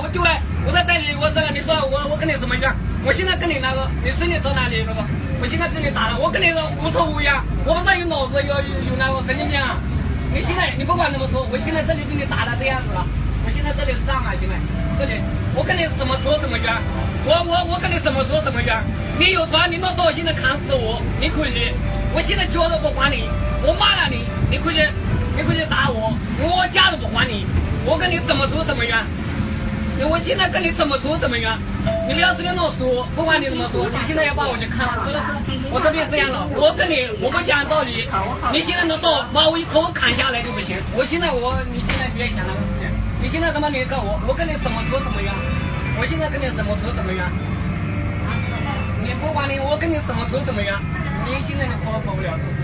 就来，我在这里，我这个你说我跟你什么冤？我现在跟你那个，你孙女到哪里了不？我现在跟你打了，我跟你说无仇无冤，我不是有脑子有那个神经病啊！你现在你不管怎么说，我现在这里跟你打成这样子了，我现在这里是上海现在这里，我跟你什么仇什么冤？我跟你什么仇什么冤？你有船，你到我现在砍死我，你可以，我现在脚都不还你，我骂了你，你可以打我，我家都不还你，我跟你什么仇什么冤？我现在跟你什么仇什么冤？你不要随便跟我说，不管你怎么说，你现在要把我去砍了，真的是我这边这样了，我跟你我不讲道理，你现在能到把我一头砍下来就不行。你现在别想那个事情，你现在他妈你跟我跟你什么仇什么冤？我现在跟你什么仇什么冤？你不管我跟你什么仇什么冤？你现在你跑不了这个事情。